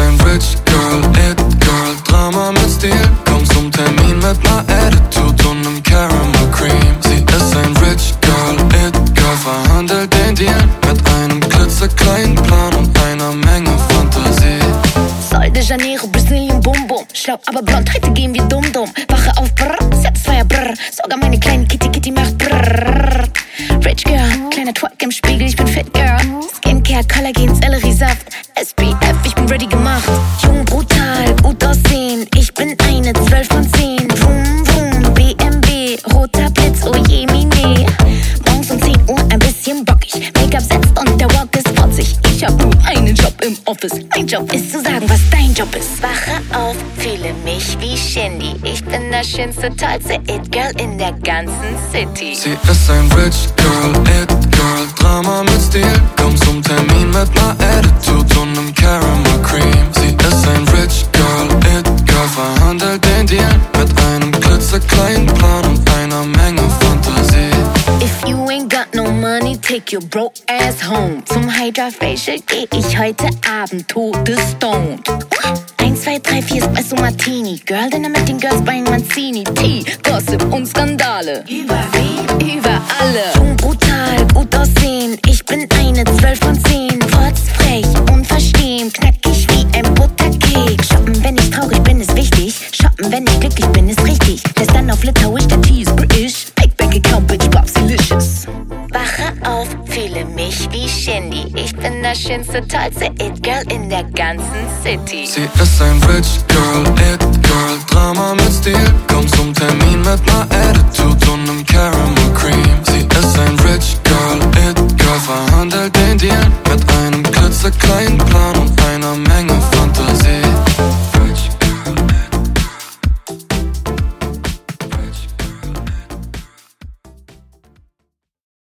ein Rich Girl, It Girl, Drama mit Stil. Kommt zum Termin mit ner Attitude und nem Caramel Cream. Sie ist ein Rich Girl, It Girl, verhandelt den Deal mit einem klitzekleinen Plan und einer Menge Fantasie. Sol de Janeiro, Brasilien, Bum Bum. Schlau, aber blond, heute gehen wir dumm dumm. Wache auf, brrr, Satisfyer, brrr. Sogar meine kleine Kitty macht brrr. Rich Girl, kleiner Twerk im Spiegel, ich bin Fit Girl. Skincare, Kollagen, Selleriesaft. SPF, ich bin ready gemacht. Jung, brutal, gut aussehen. Ich bin eine 12 von 10. Vroom, vroom, BMW, roter Blitz, oh je, mine. Morgens um 10 Uhr ein bisschen bockig. Make-up setzt und der Walk ist fotzig. Ich hab nur einen Job im Office. Mein Job ist zu sagen, was dein Job ist. Wache auf, fühle mich wie Shindy. Ich bin das schönste, tollste It-Girl in der ganzen City. Sie ist ein Rich Girl, It Girl, Drama mit Stil. Kommt zum Termin mit ner Attitude und nem Caramel Cream. Sie ist ein Rich Girl, It Girl, verhandelt den Deal mit einem klitzekleinen Plan und einer Menge Fantasie. If you ain't got no money, take your broke ass home. Zum Hydra Facial geh ich heute Abend todesstoned. 1, 2, 3, 4 Espresso Martini. Girl Dinner mit den Girls bei Mancini. Tea, Gossip und Skandale. Über wen? Über alle. Jung, brutal, gut aussehen. Ich bin eine 12 von 10. Rotzfrech, unverstehen. Knackig wie ein Butterkeks. Shoppen, wenn ich traurig bin, ist wichtig. Shoppen, wenn ich glücklich bin, ist richtig. Lässt dann auf Litauisch, der Tee ist British. Big Bank Account, Bitch, Bob's delicious. Wache auf, fühle mich wie Shindy. Ich bin das schönste, tollste It-Girl in der ganzen City. Sie ist ein Rich Girl, It Girl, Drama mit Stil. Kommt zum Termin mit ner Attitude und nem Caramel Cream. Sie ist ein Rich Girl, It Girl, verhandelt den Deal mit einem klitzekleinen Plan und